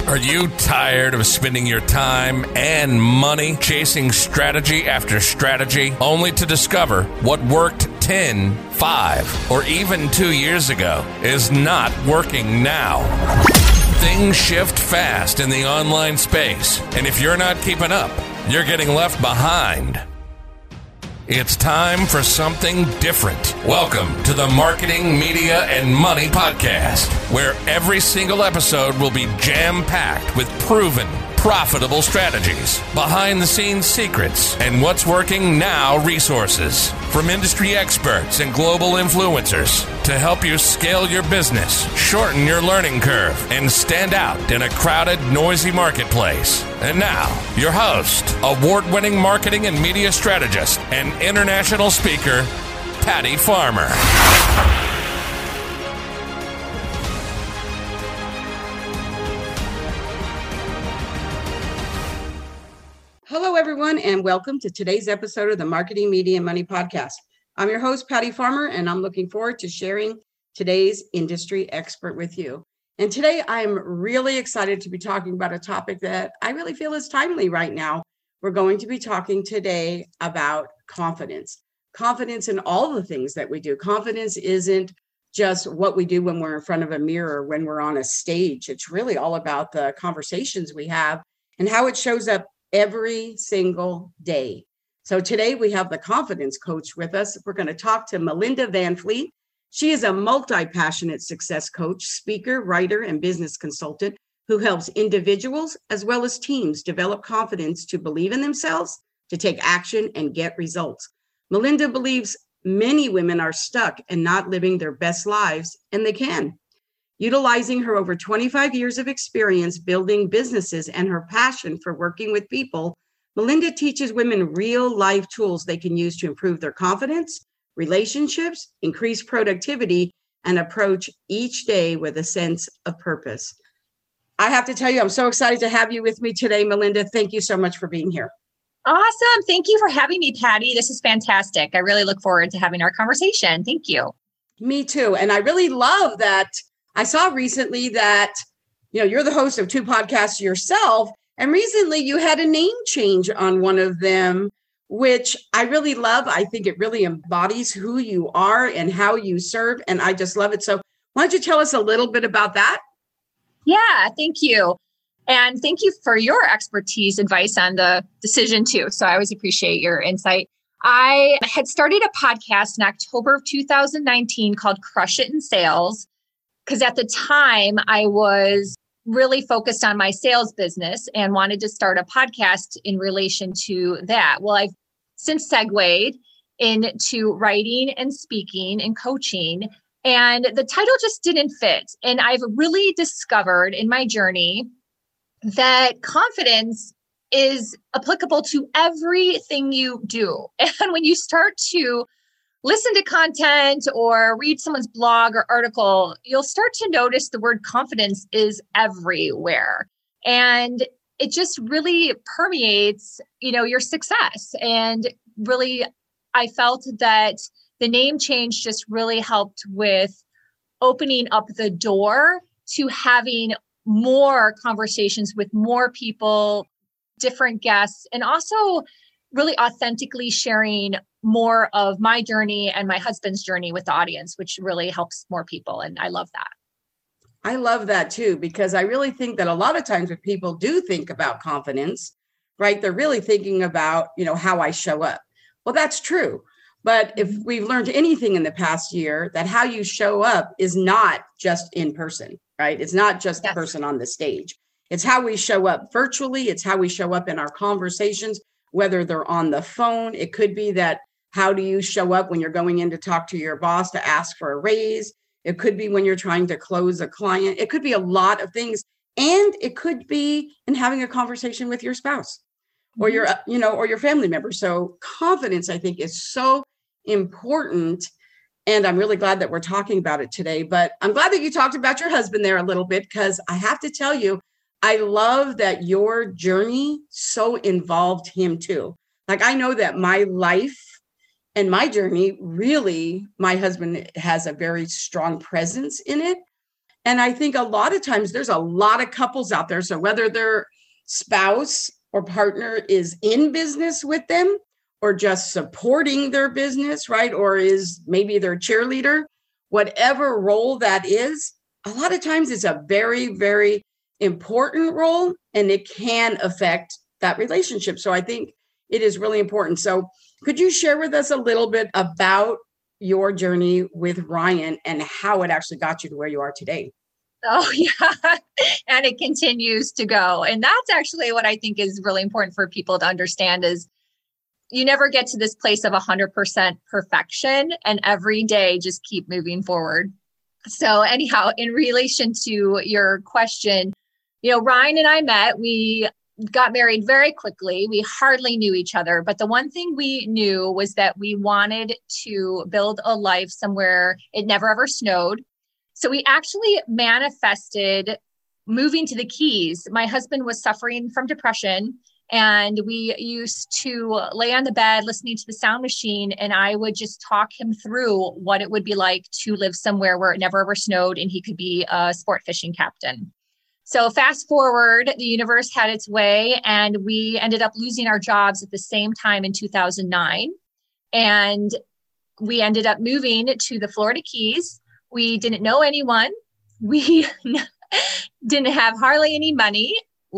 Are you tired of spending your time and money chasing strategy after strategy only to discover what worked 10, 5, or even 2 years ago is not working now? Things shift fast in the online space, and if you're not keeping up, you're getting left behind. It's time for something different. Welcome to the Marketing, Media, and Money Podcast, where every single episode will be jam-packed with proven, profitable strategies, behind-the-scenes secrets, and what's working now resources from industry experts and global influencers to help you scale your business, shorten your learning curve, and stand out in a crowded, noisy marketplace. And now, your host, award-winning marketing and media strategist, and international speaker, Patty Farmer. Hello, everyone, and welcome to today's episode of the Marketing, Media, and Money Podcast. I'm your host, Patty Farmer, and I'm looking forward to sharing today's industry expert with you. And today, I'm really excited to be talking about a topic that I really feel is timely right now. We're going to be talking today about confidence. Confidence in all the things that we do. Confidence isn't just what we do when we're in front of a mirror, when we're on a stage. It's really all about the conversations we have and how it shows up every single day. So today we have the confidence coach with us. We're going to talk to Melinda Van Fleet. She is a multi-passionate success coach, speaker, writer, and business consultant who helps individuals as well as teams develop confidence to believe in themselves, to take action, and get results. Melinda believes many women are stuck and not living their best lives, and they can. Utilizing her over 25 years of experience building businesses and her passion for working with people, Melinda teaches women real-life tools they can use to improve their confidence, relationships, increase productivity, and approach each day with a sense of purpose. I have to tell you, I'm so excited to have you with me today, Melinda. Thank you so much for being here. Awesome. Thank you for having me, Patty. This is fantastic. I really look forward to having our conversation. Thank you. Me too. And I really love that. I saw recently that, you're the host of 2 podcasts yourself. And recently you had a name change on one of them, which I really love. I think it really embodies who you are and how you serve. And I just love it. So why don't you tell us a little bit about that? Yeah, thank you. And thank you for your expertise, advice on the decision too. So I always appreciate your insight. I had started a podcast in October of 2019 called Crush It in Sales, because at the time I was really focused on my sales business and wanted to start a podcast in relation to that. Well, I've since segued into writing and speaking and coaching, and the title just didn't fit. And I've really discovered in my journey that confidence is applicable to everything you do. And when you start to listen to content or read someone's blog or article, you'll start to notice the word confidence is everywhere. And it just really permeates, your success. And really, I felt that the name change just really helped with opening up the door to having more conversations with more people, different guests, and also really authentically sharing more of my journey and my husband's journey with the audience, which really helps more people. And I love that. I love that too, because I really think that a lot of times when people do think about confidence, right, they're really thinking about, how I show up. Well, that's true. But if we've learned anything in the past year, that how you show up is not just in person, right? It's not just the person on the stage. It's how we show up virtually. It's how we show up in our conversations, whether they're on the phone. It could be that how do you show up when you're going in to talk to your boss to ask for a raise? It could be when you're trying to close a client. It could be a lot of things. And it could be in having a conversation with your spouse or your, or your family member. So confidence, I think, is so important. And I'm really glad that we're talking about it today. But I'm glad that you talked about your husband there a little bit, because I have to tell you, I love that your journey so involved him too. Like, I know that my life and my journey, really, my husband has a very strong presence in it. And I think a lot of times there's a lot of couples out there. So whether their spouse or partner is in business with them or just supporting their business, right? Or is maybe their cheerleader, whatever role that is, a lot of times it's a very, very important role and it can affect that relationship. So I think it is really important. So could you share with us a little bit about your journey with Ryan and how it actually got you to where you are today? Oh, yeah. And it continues to go. And that's actually what I think is really important for people to understand is you never get to this place of 100% perfection and every day just keep moving forward. So anyhow, in relation to your question, Ryan and I met, we got married very quickly. We hardly knew each other, but the one thing we knew was that we wanted to build a life somewhere it never ever snowed. So we actually manifested moving to the Keys. My husband was suffering from depression and we used to lay on the bed listening to the sound machine and I would just talk him through what it would be like to live somewhere where it never ever snowed and he could be a sport fishing captain. So fast forward, the universe had its way and we ended up losing our jobs at the same time in 2009. And we ended up moving to the Florida Keys. We didn't know anyone. We didn't have hardly any money.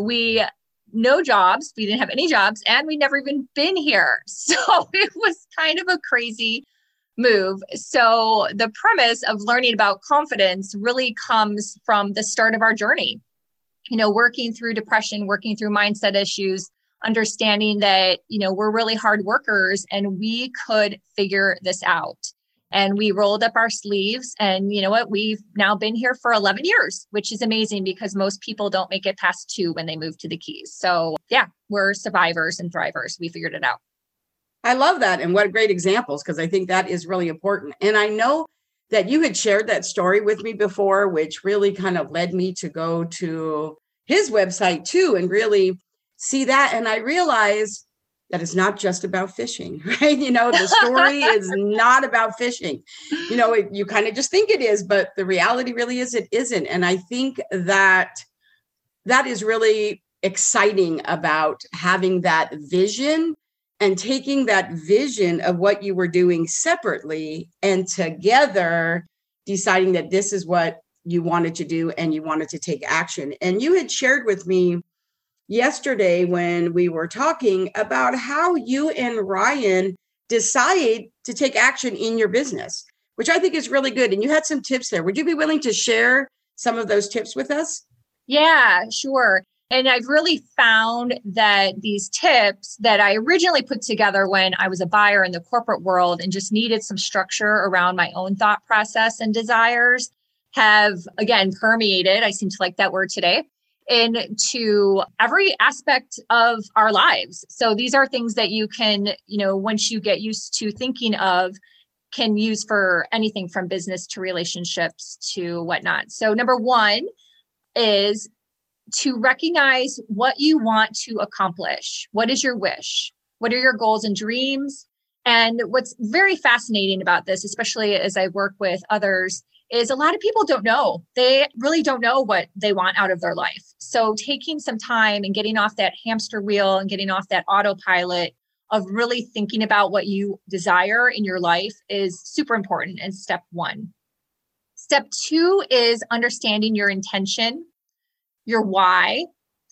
No jobs. We didn't have any jobs and we'd never even been here. So it was kind of a crazy move. So the premise of learning about confidence really comes from the start of our journey. Working through depression, working through mindset issues, understanding that, we're really hard workers and we could figure this out. And we rolled up our sleeves and you know what, we've now been here for 11 years, which is amazing because most people don't make it past 2 when they move to the Keys. So yeah, we're survivors and thrivers. We figured it out. I love that. And what great examples, because I think that is really important. And I know that you had shared that story with me before, which really kind of led me to go to his website too, and really see that. And I realized that it's not just about fishing, right? The story is not about fishing. You kind of just think it is, but the reality really is it isn't. And I think that is really exciting about having that vision and taking that vision of what you were doing separately and together deciding that this is what you wanted to do and you wanted to take action. And you had shared with me yesterday when we were talking about how you and Ryan decide to take action in your business, which I think is really good. And you had some tips there. Would you be willing to share some of those tips with us? Yeah, sure. And I've really found that these tips that I originally put together when I was a buyer in the corporate world and just needed some structure around my own thought process and desires have, again, permeated, I seem to like that word today, into every aspect of our lives. So these are things that you can, once you get used to thinking of, can use for anything from business to relationships to whatnot. So number one is to recognize what you want to accomplish. What is your wish? What are your goals and dreams? And what's very fascinating about this, especially as I work with others, is a lot of people don't know. They really don't know what they want out of their life. So taking some time and getting off that hamster wheel and getting off that autopilot of really thinking about what you desire in your life is super important and step one. Step two is understanding your intention, your why.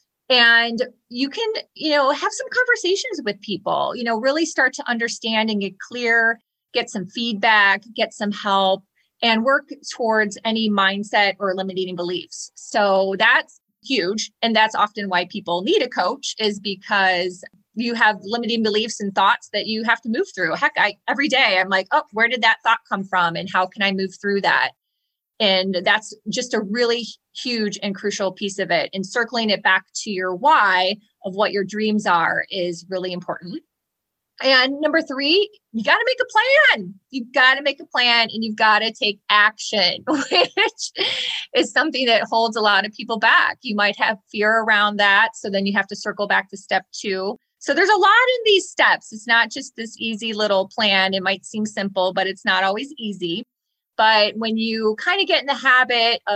And you can, have some conversations with people, really start to understand and get clear, get some feedback, get some help, and work towards any mindset or limiting beliefs. So that's huge. And that's often why people need a coach, is because you have limiting beliefs and thoughts that you have to move through. Heck, every day I'm like, oh, where did that thought come from? And how can I move through that? And that's just a really huge and crucial piece of it. And circling it back to your why of what your dreams are is really important. And number three, you got to make a plan. You've got to make a plan and you've got to take action, which is something that holds a lot of people back. You might have fear around that. So then you have to circle back to step two. So there's a lot in these steps. It's not just this easy little plan. It might seem simple, but it's not always easy. But when you kind of get in the habit of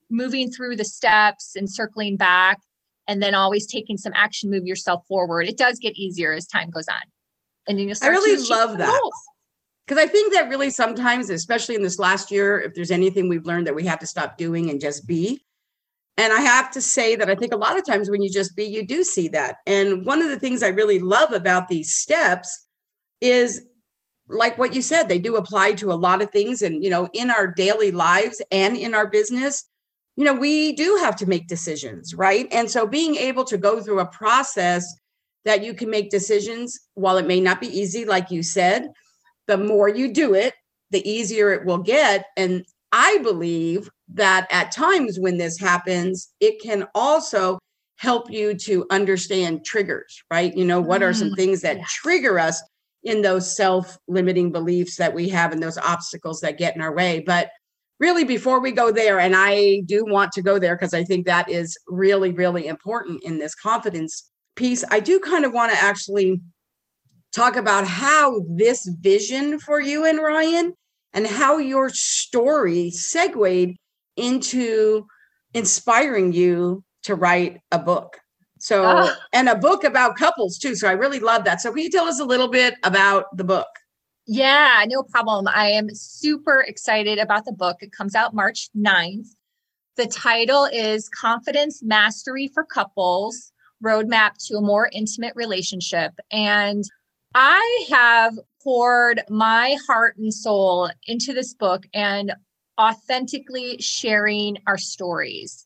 moving through the steps and circling back, and then always taking some action, move yourself forward. It does get easier as time goes on. And then you'll start I really love that. Goals. Because I think that really sometimes, especially in this last year, if there's anything we've learned that we have to stop doing and just be. And I have to say that I think a lot of times when you just be, you do see that. And one of the things I really love about these steps is, like what you said, they do apply to a lot of things. And, in our daily lives and in our business, we do have to make decisions, right? And so being able to go through a process that you can make decisions, while it may not be easy, like you said, the more you do it, the easier it will get. And I believe that at times when this happens, it can also help you to understand triggers, right? What are some things that trigger us in those self-limiting beliefs that we have and those obstacles that get in our way. But really, before we go there, and I do want to go there because I think that is really, really important in this confidence piece, I do kind of want to actually talk about how this vision for you and Ryan and how your story segued into inspiring you to write a book. So, and a book about couples too. So I really love that. So can you tell us a little bit about the book? Yeah, no problem. I am super excited about the book. It comes out March 9th. The title is Confidence Mastery for Couples, Roadmap to a More Intimate Relationship. And I have poured my heart and soul into this book and authentically sharing our stories.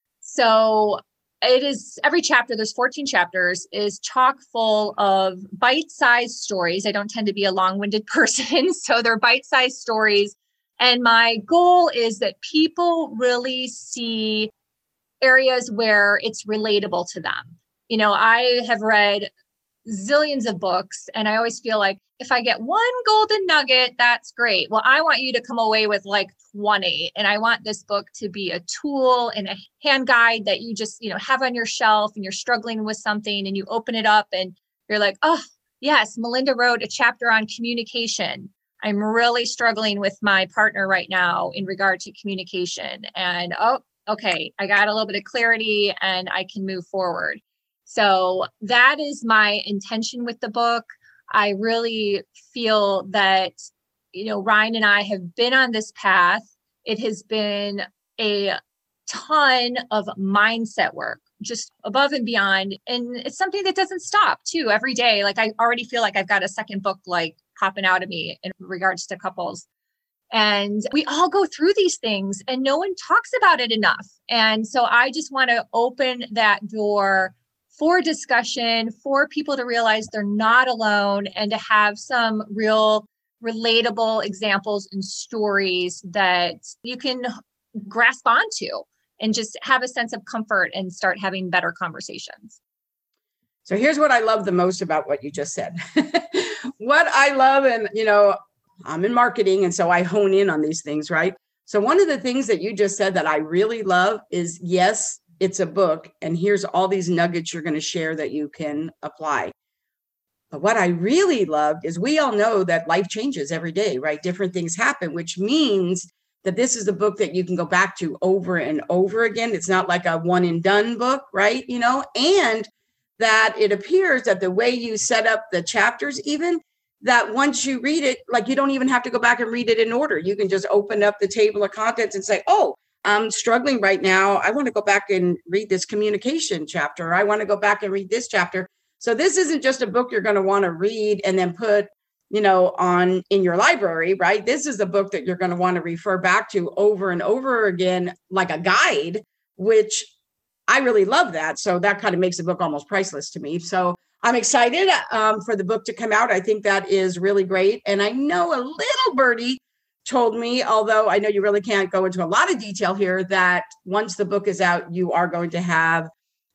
So it is, every chapter, there's 14 chapters, is chock full of bite-sized stories. I don't tend to be a long-winded person, so they're bite-sized stories. And my goal is that people really see areas where it's relatable to them. I have read zillions of books, and I always feel like if I get one golden nugget, that's great. Well, I want you to come away with like 20, and I want this book to be a tool and a hand guide that you just, have on your shelf, and you're struggling with something and you open it up and you're like, oh yes, Melinda wrote a chapter on communication. I'm really struggling with my partner right now in regard to communication, and okay, I got a little bit of clarity and I can move forward. So that is my intention with the book. I really feel that, Ryan and I have been on this path. It has been a ton of mindset work, just above and beyond. And it's something that doesn't stop too every day. Like I already feel like I've got a second book like popping out of me in regards to couples. And we all go through these things and no one talks about it enough. And so I just want to open that door for discussion, for people to realize they're not alone, and to have some real relatable examples and stories that you can grasp onto and just have a sense of comfort and start having better conversations. So here's what I love the most about what you just said. What I love, and I'm in marketing, and so I hone in on these things, right? So one of the things that you just said that I really love is, yes, it's a book, and here's all these nuggets you're going to share that you can apply. But what I really loved is, we all know that life changes every day, right? Different things happen, which means that this is a book that you can go back to over and over again. It's not like a one and done book, right? And that it appears that the way you set up the chapters, even that once you read it, like you don't even have to go back and read it in order. You can just open up the table of contents and say, oh, I'm struggling right now. I want to go back and read this communication chapter. I want to go back and read this chapter. So this isn't just a book you're going to want to read and then put, on in your library, right? This is a book that you're going to want to refer back to over and over again, like a guide, which I really love that. So that kind of makes the book almost priceless to me. So I'm excited for the book to come out. I think that is really great. And I know a little birdie told me, although I know you really can't go into a lot of detail here, that once the book is out, you are going to have,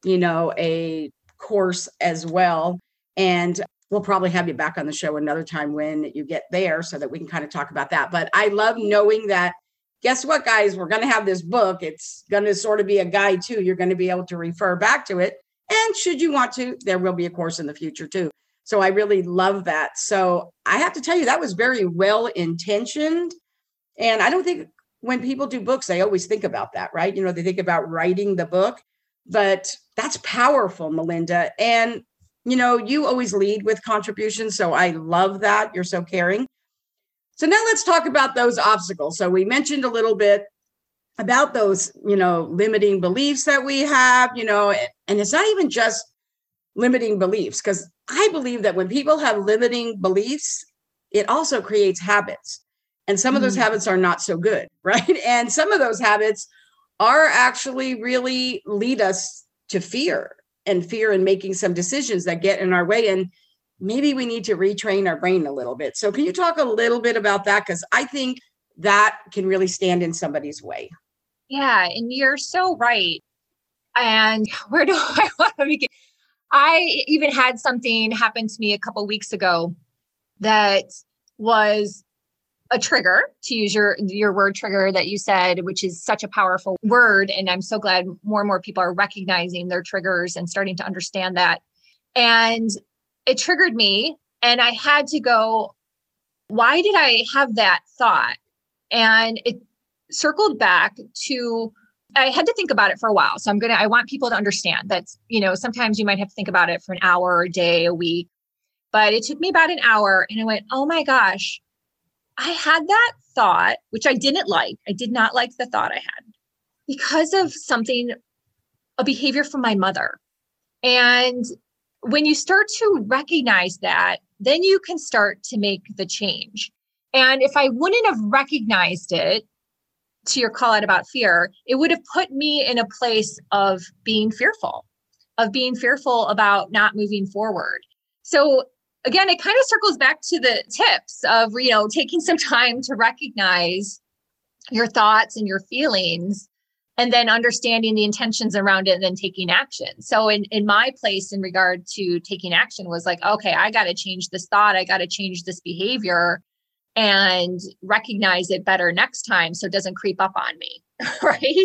a course as well. And we'll probably have you back on the show another time when you get there so that we can kind of talk about that. But I love knowing that, guess what, guys, we're going to have this book. It's going to sort of be a guide too. You're going to be able to refer back to it. And should you want to, there will be a course in the future too. So I really love that. So I have to tell you, that was very well intentioned. And I don't think when people do books, they always think about that, right? They think about writing the book, but that's powerful, Melinda. And, you always lead with contributions. So I love that. You're so caring. So now let's talk about those obstacles. So we mentioned a little bit about those, limiting beliefs that we have, and it's not even just limiting beliefs, because I believe that when people have limiting beliefs, it also creates habits. And some of those habits are not so good, right? And some of those habits are actually really lead us to fear and making some decisions that get in our way. And maybe we need to retrain our brain a little bit. So can you talk a little bit about that? Because I think that can really stand in somebody's way. Yeah, and you're so right. And where do I want to begin? I even had something happen to me a couple of weeks ago that was a trigger, to use your word trigger that you said, which is such a powerful word. And I'm so glad more and more people are recognizing their triggers and starting to understand that. And it triggered me, and I had to go, why did I have that thought? And it circled back to, I had to think about it for a while. So I want people to understand that, sometimes you might have to think about it for an hour, a day, a week, but it took me about an hour, and I went, oh my gosh, I had that thought, which I didn't like. I did not like the thought I had because of a behavior from my mother. And when you start to recognize that, then you can start to make the change. And if I wouldn't have recognized it, to your call out about fear, it would have put me in a place of being fearful about not moving forward. So again, it kind of circles back to the tips of, taking some time to recognize your thoughts and your feelings, and then understanding the intentions around it, and then taking action. So in my place in regard to taking action was like, okay, I got to change this thought. I got to change this behavior and recognize it better next time so it doesn't creep up on me, right?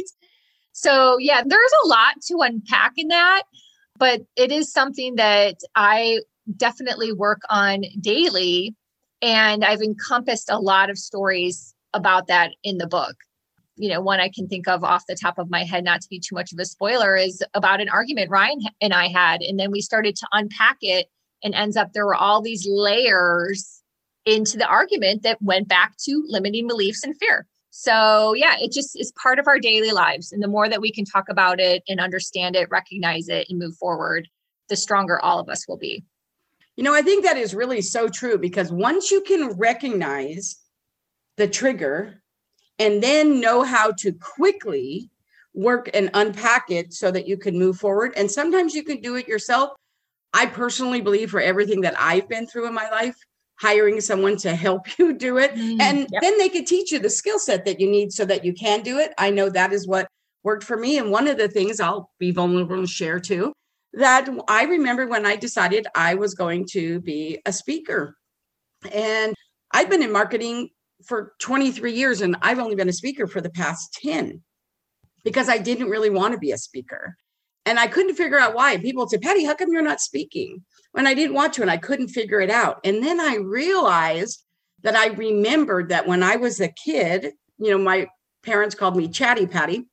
So yeah, there's a lot to unpack in that, but it is something that I definitely work on daily. And I've encompassed a lot of stories about that in the book. One I can think of off the top of my head, not to be too much of a spoiler, is about an argument Ryan and I had. And then we started to unpack it, and ends up there were all these layers into the argument that went back to limiting beliefs and fear. So yeah, it just is part of our daily lives. And the more that we can talk about it and understand it, recognize it, and move forward, the stronger all of us will be. I think that is really so true, because once you can recognize the trigger and then know how to quickly work and unpack it so that you can move forward. And sometimes you can do it yourself. I personally believe for everything that I've been through in my life, hiring someone to help you do it. And then they could teach you the skill set that you need so that you can do it. I know that is what worked for me. And one of the things I'll be vulnerable and share too, that I remember when I decided I was going to be a speaker. And I've been in marketing for 23 years, and I've only been a speaker for the past 10 because I didn't really want to be a speaker. And I couldn't figure out why. People said, Patty, how come you're not speaking? When I didn't want to, and I couldn't figure it out. And then I realized that I remembered that when I was a kid, my parents called me Chatty Patty.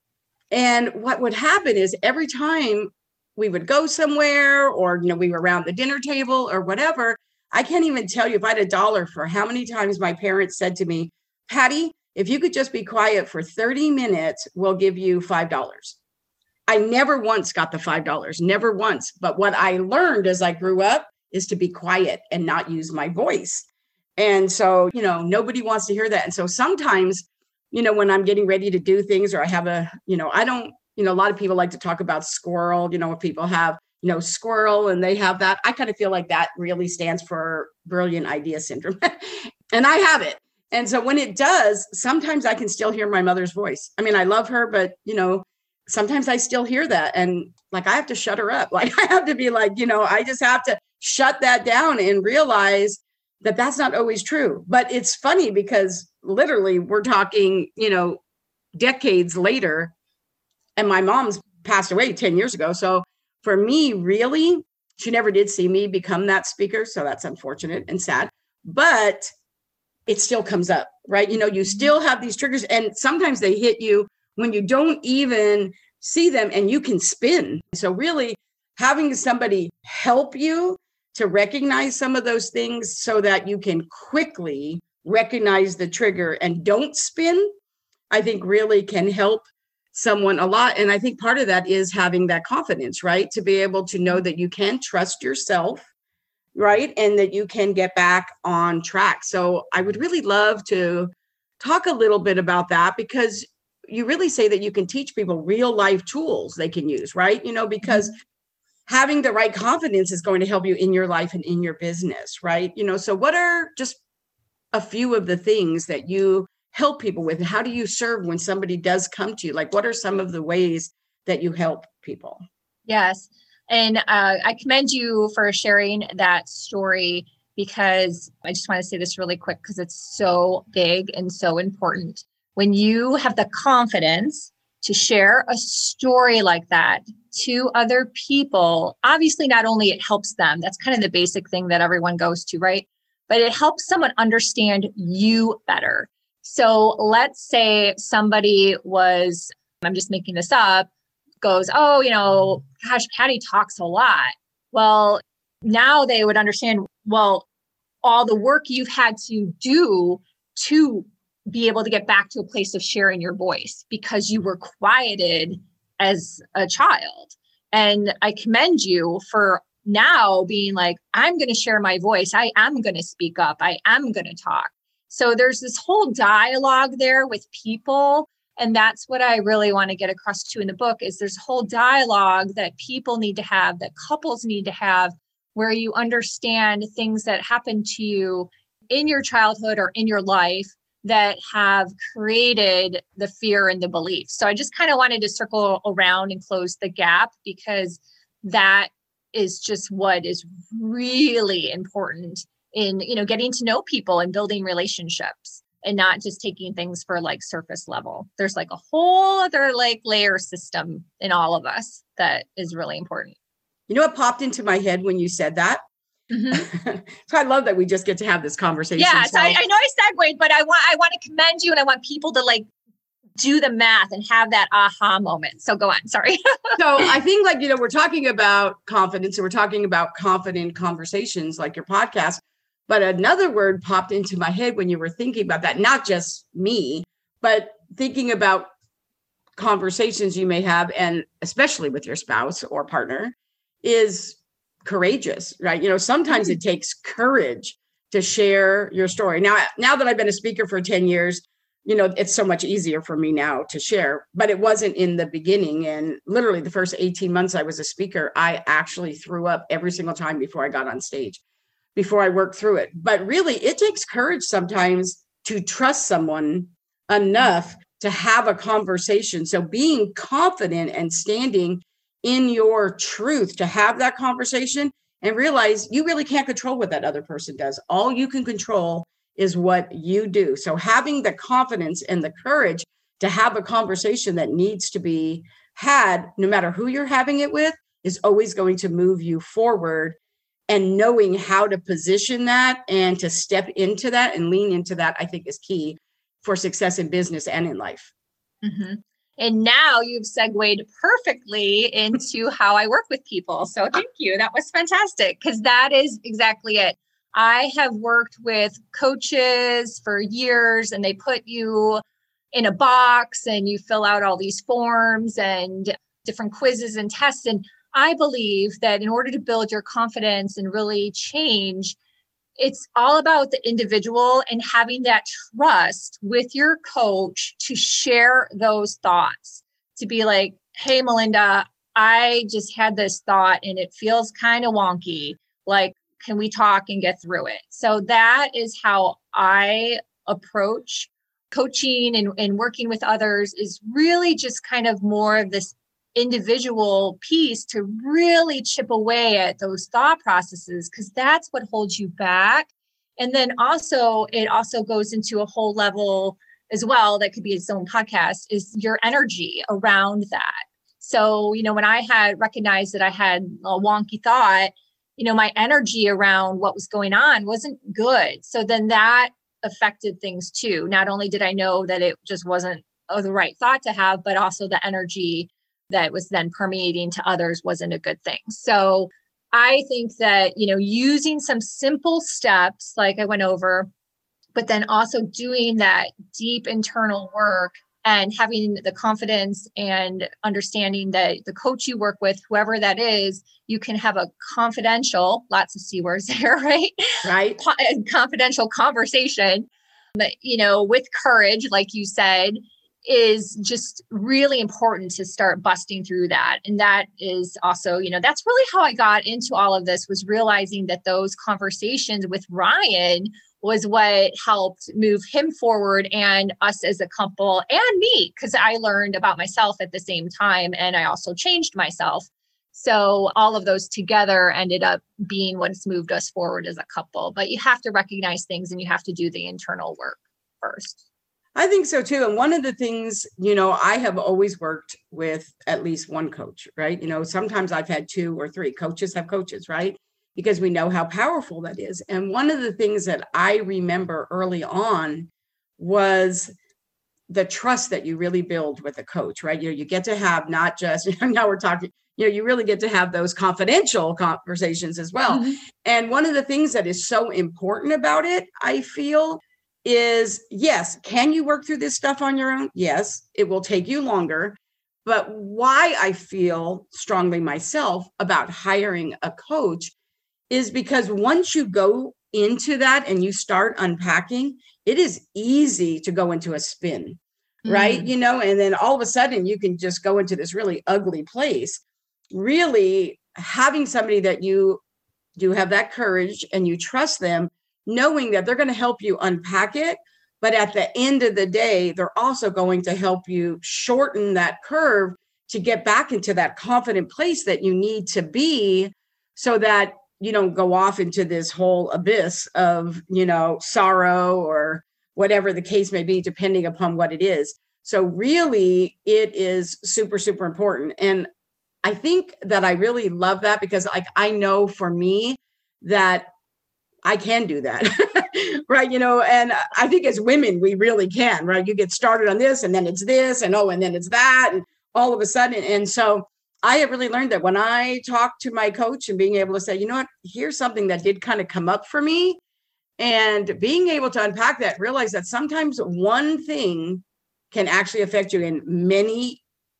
And what would happen is every time we would go somewhere, or, we were around the dinner table or whatever, I can't even tell you if I had $1 for how many times my parents said to me, Patty, if you could just be quiet for 30 minutes, we'll give you $5. I never once got the $5, never once. But what I learned as I grew up is to be quiet and not use my voice. And so, nobody wants to hear that. And so sometimes, when I'm getting ready to do things, or I have a lot of people like to talk about squirrel, if people have, squirrel and they have that, I kind of feel like that really stands for brilliant idea syndrome. And I have it. And so when it does, sometimes I can still hear my mother's voice. I mean, I love her, but, sometimes I still hear that. And like, I have to shut her up. Like, I have to be like, I just have to shut that down and realize that that's not always true. But it's funny because literally we're talking, decades later, and my mom's passed away 10 years ago. So for me, really, she never did see me become that speaker. So that's unfortunate and sad. But it still comes up, right? You still have these triggers, and sometimes they hit you when you don't even see them, and you can spin. So really having somebody help you to recognize some of those things so that you can quickly recognize the trigger and don't spin, I think really can help someone a lot. And I think part of that is having that confidence, right? To be able to know that you can trust yourself, right? And that you can get back on track. So I would really love to talk a little bit about that, because you really say that you can teach people real life tools they can use, right? Because having the right confidence is going to help you in your life and in your business, right? So what are just a few of the things that you help people with? How do you serve when somebody does come to you? Like, what are some of the ways that you help people? Yes. And I commend you for sharing that story, because I just want to say this really quick, because it's so big and so important. When you have the confidence to share a story like that to other people, obviously, not only it helps them, that's kind of the basic thing that everyone goes to, right? But it helps someone understand you better. So let's say somebody was, I'm just making this up, goes, oh, gosh, Patty talks a lot. Well, now they would understand, well, all the work you've had to do to be able to get back to a place of sharing your voice because you were quieted as a child. And I commend you for now being like, I'm going to share my voice. I am going to speak up. I am going to talk. So there's this whole dialogue there with people. And that's what I really want to get across to in the book is there's a whole dialogue that people need to have, that couples need to have, where you understand things that happened to you in your childhood or in your life that have created the fear and the belief. So I just kind of wanted to circle around and close the gap, because that is just what is really important in, getting to know people and building relationships, and not just taking things for like surface level. There's like a whole other like layer system in all of us that is really important. You know what popped into my head when you said that? Mm-hmm. So I love that we just get to have this conversation. Yeah, so I know I segued, but I want to commend you, and I want people to like do the math and have that aha moment. So go on. Sorry. So I think we're talking about confidence, and we're talking about confident conversations like your podcast. But another word popped into my head when you were thinking about that, not just me, but thinking about conversations you may have, and especially with your spouse or partner, is courageous, right? Sometimes it takes courage to share your story. Now that I've been a speaker for 10 years, it's so much easier for me now to share, but it wasn't in the beginning. And literally the first 18 months I was a speaker, I actually threw up every single time before I got on stage, before I worked through it. But really, it takes courage sometimes to trust someone enough to have a conversation. So being confident and standing in your truth to have that conversation, and realize you really can't control what that other person does. All you can control is what you do. So having the confidence and the courage to have a conversation that needs to be had, no matter who you're having it with, is always going to move you forward. And knowing how to position that and to step into that and lean into that, I think is key for success in business and in life. Mm-hmm. And now you've segued perfectly into how I work with people. So thank you. That was fantastic, because that is exactly it. I have worked with coaches for years, and they put you in a box and you fill out all these forms and different quizzes and tests. And I believe that in order to build your confidence and really change, it's all about the individual and having that trust with your coach to share those thoughts, to be like, hey, Melinda, I just had this thought and it feels kind of wonky. Like, can we talk and get through it? So that is how I approach coaching and working with others, is really just kind of more of this individual piece to really chip away at those thought processes, because that's what holds you back. And then also, it also goes into a whole level as well that could be its own podcast, is your energy around that. So, when I had recognized that I had a wonky thought, my energy around what was going on wasn't good. So then that affected things too. Not only did I know that it just wasn't the right thought to have, but also the energy that was then permeating to others wasn't a good thing. So I think that, using some simple steps like I went over, but then also doing that deep internal work and having the confidence and understanding that the coach you work with, whoever that is, you can have a confidential, lots of C words there, right? Right. Confidential conversation, with courage, like you said, is just really important to start busting through that. And that is also, that's really how I got into all of this, was realizing that those conversations with Ryan was what helped move him forward and us as a couple and me, because I learned about myself at the same time. And I also changed myself. So all of those together ended up being what's moved us forward as a couple. But you have to recognize things and you have to do the internal work first. I think so too. And one of the things, I have always worked with at least one coach, right? Sometimes I've had 2 or 3 coaches have coaches, right? Because we know how powerful that is. And one of the things that I remember early on was the trust that you really build with a coach, right? You get to have not just, now we're talking, you really get to have those confidential conversations as well. Mm-hmm. And one of the things that is so important about it, I feel, is yes, can you work through this stuff on your own? Yes, it will take you longer. But why I feel strongly myself about hiring a coach is because once you go into that and you start unpacking, it is easy to go into a spin, right? And then all of a sudden you can just go into this really ugly place. Really having somebody that you do have that courage and you trust them, knowing that they're going to help you unpack it. But at the end of the day, they're also going to help you shorten that curve to get back into that confident place that you need to be, so that you don't go off into this whole abyss of, sorrow or whatever the case may be, depending upon what it is. So really, it is super, super important. And I think that I really love that because I know for me that I can do that, right? And I think as women, we really can, right? You get started on this and then it's this and then it's that and all of a sudden. And so I have really learned that when I talk to my coach and being able to say, here's something that did kind of come up for me, and being able to unpack that, realize that sometimes one thing can actually affect you in many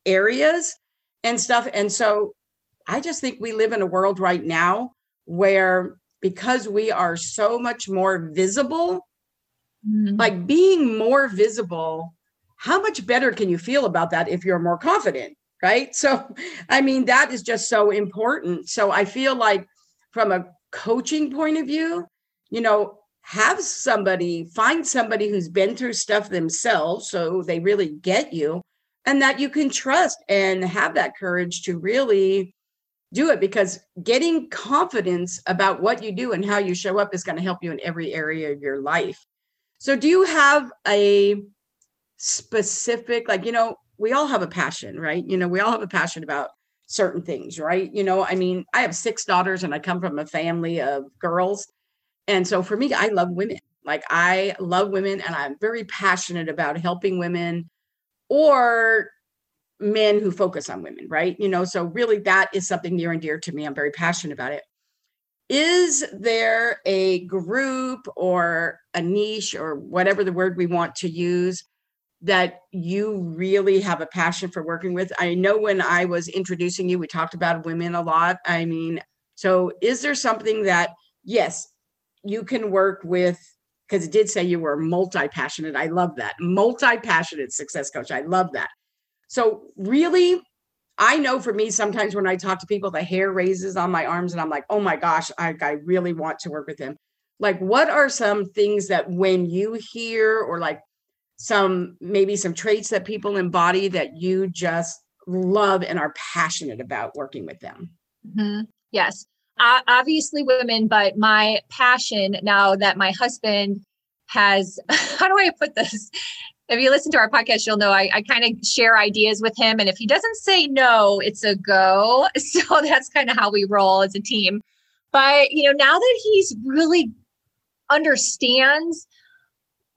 areas and stuff. And so I just think we live in a world right now where, because we are so much more visible, like being more visible, how much better can you feel about that if you're more confident? Right. So, that is just so important. So I feel like from a coaching point of view, find somebody who's been through stuff themselves, so they really get you, and that you can trust and have that courage to really do it, because getting confidence about what you do and how you show up is going to help you in every area of your life. So do you have a specific, we all have a passion, right? We all have a passion about certain things, right? I have 6 daughters and I come from a family of girls. And so for me, I love women. I love women, and I'm very passionate about helping women or men who focus on women, right? So really that is something near and dear to me. I'm very passionate about it. Is there a group or a niche or whatever the word we want to use that you really have a passion for working with? I know when I was introducing you, we talked about women a lot. So is there something that, yes, you can work with, because it did say you were multi-passionate. I love that. Multi-passionate success coach. I love that. So really, I know for me, sometimes when I talk to people, the hair raises on my arms and I'm like, oh my gosh, I really want to work with them. What are some things that when you hear, or maybe some traits that people embody that you just love and are passionate about working with them? Mm-hmm. Yes. Obviously women, but my passion now that my husband has, how do I put this? If you listen to our podcast, you'll know I kind of share ideas with him. And if he doesn't say no, it's a go. So that's kind of how we roll as a team. But, now that he's really understands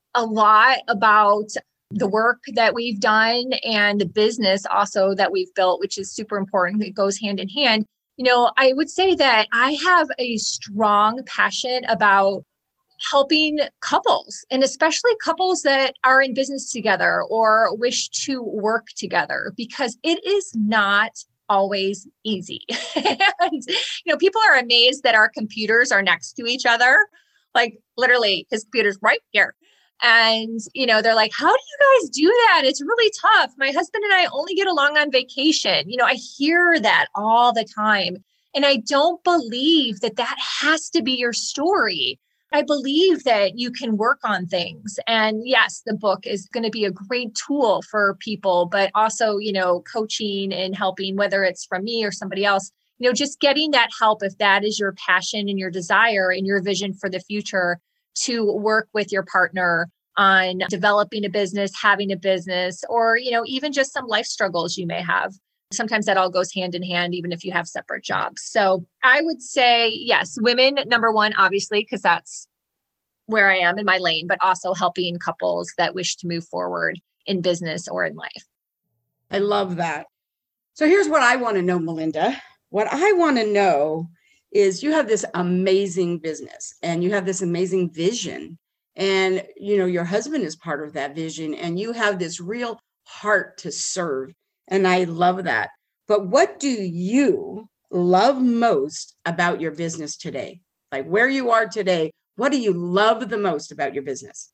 a lot about the work that we've done and the business also that we've built, which is super important. It goes hand in hand. I would say that I have a strong passion about helping couples, and especially couples that are in business together or wish to work together, because it is not always easy. And, people are amazed that our computers are next to each other. Like literally his computer's right here. And, they're like, how do you guys do that? It's really tough. My husband and I only get along on vacation. I hear that all the time. And I don't believe that has to be your story. I believe that you can work on things. And yes, the book is going to be a great tool for people, but also, coaching and helping, whether it's from me or somebody else, just getting that help if that is your passion and your desire and your vision for the future, to work with your partner on developing a business, having a business, or, even just some life struggles you may have. Sometimes that all goes hand in hand, even if you have separate jobs. So I would say, yes, women, number one, obviously, because that's where I am in my lane, but also helping couples that wish to move forward in business or in life. I love that. So here's what I want to know, Melinda. What I want to know is you have this amazing business and you have this amazing vision, and, your husband is part of that vision, and you have this real heart to serve. And I love that. But what do you love most about your business today? Like where you are today, what do you love the most about your business?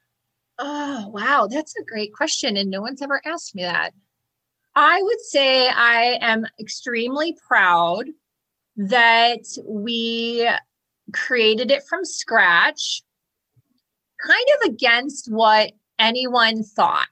Oh, wow. That's a great question. And no one's ever asked me that. I would say I am extremely proud that we created it from scratch, kind of against what anyone thought.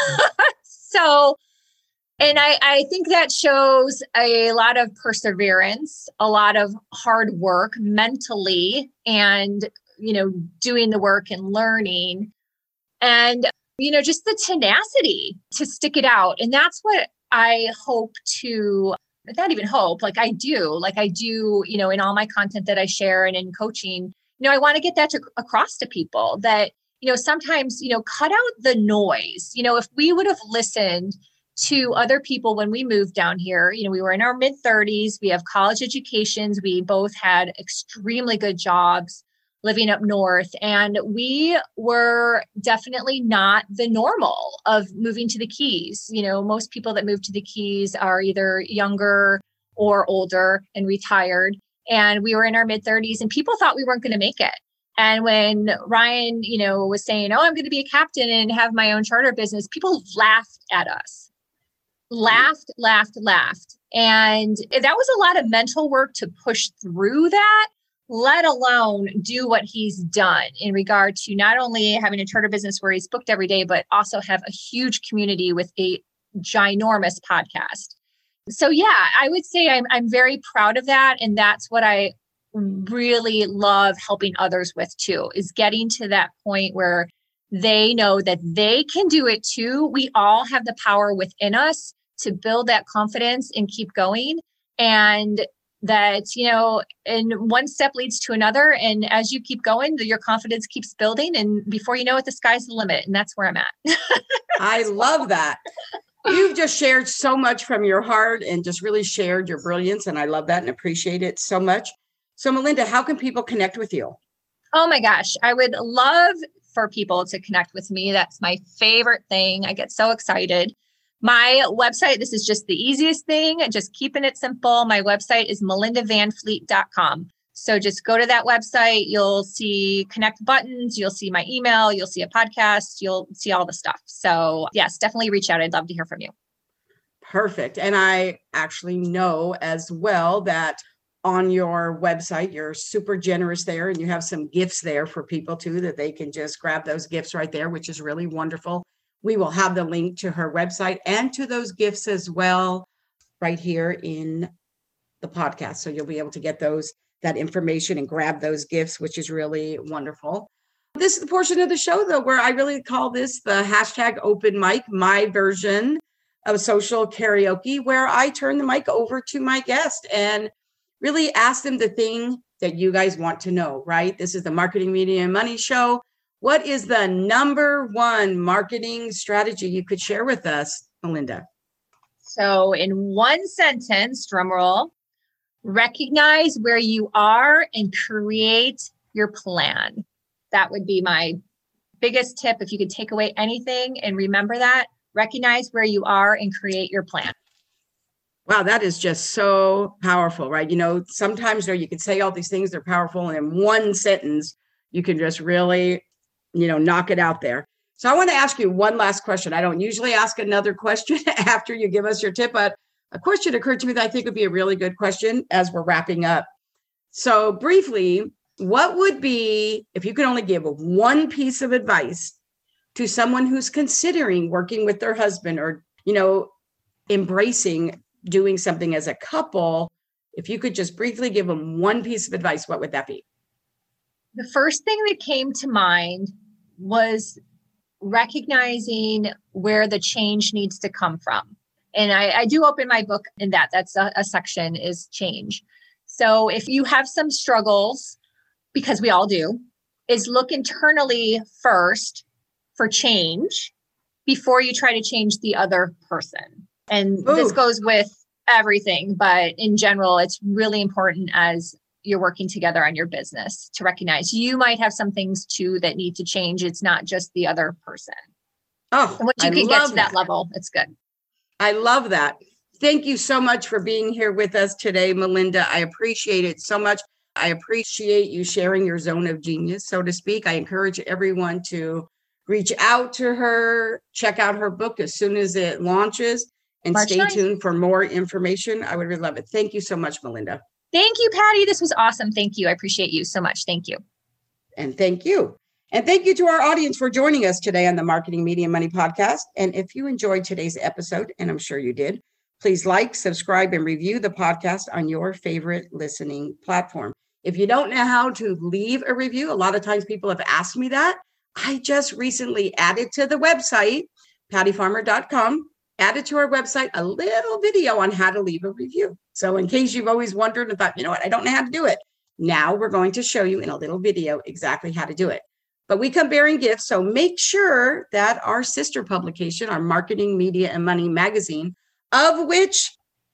And I think that shows a lot of perseverance, a lot of hard work mentally, and, doing the work and learning, and, just the tenacity to stick it out. And that's what I hope to, not even hope, like I do, in all my content that I share and in coaching, I want to get that across to people that, sometimes, cut out the noise. If we would have listened to other people when we moved down here, we were in our mid-30s, we have college educations, we both had extremely good jobs living up north, and we were definitely not the normal of moving to the Keys. Most people that move to the Keys are either younger or older and retired, and we were in our mid-30s, and people thought we weren't going to make it. And when Ryan, was saying, oh, I'm going to be a captain and have my own charter business, people laughed at us. Laughed. And that was a lot of mental work to push through that, let alone do what he's done in regard to not only having a charter business where he's booked every day, but also have a huge community with a ginormous podcast. So yeah, I would say I'm very proud of that. And that's what I really love helping others with too, is getting to that point where they know that they can do it too. We all have the power within us to build that confidence and keep going. And that, and one step leads to another. And as you keep going, your confidence keeps building. And before you know it, the sky's the limit. And that's where I'm at. I love that. You've just shared so much from your heart and just really shared your brilliance. And I love that and appreciate it so much. So Melinda, how can people connect with you? Oh my gosh, I would love for people to connect with me. That's my favorite thing. I get so excited. My website, this is just the easiest thing, just keeping it simple. My website is melindavanfleet.com. So just go to that website. You'll see connect buttons. You'll see my email. You'll see a podcast. You'll see all the stuff. So yes, definitely reach out. I'd love to hear from you. Perfect. And I actually know as well that on your website, you're super generous there, and you have some gifts there for people too, that they can just grab those gifts right there, which is really wonderful. We will have the link to her website and to those gifts as well right here in the podcast. So you'll be able to get that information and grab those gifts, which is really wonderful. This is the portion of the show, though, where I really call this the hashtag open mic, my version of social karaoke, where I turn the mic over to my guest and really ask them the thing that you guys want to know, right? This is the Marketing, Media, and Money Show, What is the number one marketing strategy you could share with us, Melinda? So in one sentence, drum roll, recognize where you are and create your plan. That would be my biggest tip. If you could take away anything and remember that, recognize where you are and create your plan. Wow, that is just so powerful, right? You know, sometimes you can say all these things, they're powerful, and in one sentence, you can just really, knock it out there. So I want to ask you one last question. I don't usually ask another question after you give us your tip, but a question occurred to me that I think would be a really good question as we're wrapping up. So briefly, what would be, if you could only give one piece of advice to someone who's considering working with their husband or, embracing doing something as a couple, if you could just briefly give them one piece of advice, what would that be? The first thing that came to mind was recognizing where the change needs to come from. And I do open my book in that's a section is change. So if you have some struggles, because we all do, is look internally first for change before you try to change the other person. And this goes with everything, but in general, it's really important as you're working together on your business to recognize you might have some things too that need to change. It's not just the other person. Oh, and once you can get to that level, it's good. I love that. Thank you so much for being here with us today, Melinda. I appreciate it so much. I appreciate you sharing your zone of genius, so to speak. I encourage everyone to reach out to her, check out her book as soon as it launches, and March stay 9th. tuned for more information. I would really love it. Thank you so much, Melinda. Thank you, Patty. This was awesome. Thank you. I appreciate you so much. Thank you. And thank you. And thank you to our audience for joining us today on the Marketing, Media, Money podcast. And if you enjoyed today's episode, and I'm sure you did, please like, subscribe, and review the podcast on your favorite listening platform. If you don't know how to leave a review, a lot of times people have asked me that. I just recently added to the website, pattyfarmer.com, added to our website a little video on how to leave a review. So in case you've always wondered and thought, I don't know how to do it. Now we're going to show you in a little video exactly how to do it. But we come bearing gifts. So make sure that our sister publication, our Marketing, Media, and Money magazine, of which,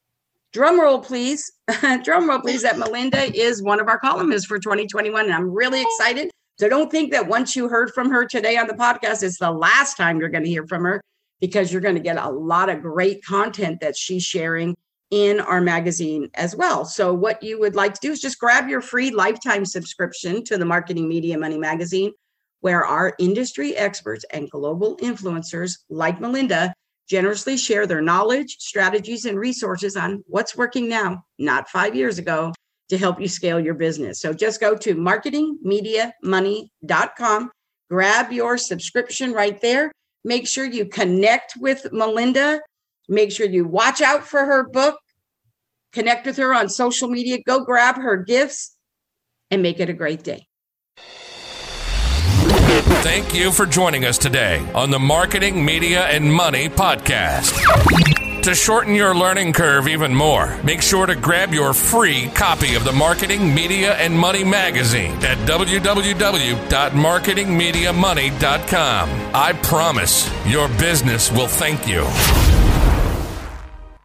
drum roll please, that Melinda is one of our columnists for 2021. And I'm really excited. So don't think that once you heard from her today on the podcast, it's the last time you're going to hear from her, because you're going to get a lot of great content that she's sharing in our magazine as well. So what you would like to do is just grab your free lifetime subscription to the Marketing, Media, Money magazine, where our industry experts and global influencers like Melinda generously share their knowledge, strategies, and resources on what's working now, not 5 years ago, to help you scale your business. So just go to marketingmediamoney.com, grab your subscription right there. Make sure you connect with Melinda. Make sure you watch out for her book, connect with her on social media, go grab her gifts, and make it a great day. Thank you for joining us today on the Marketing, Media, and Money podcast. To shorten your learning curve even more, make sure to grab your free copy of the Marketing, Media, and Money magazine at www.marketingmediamoney.com. I promise your business will thank you.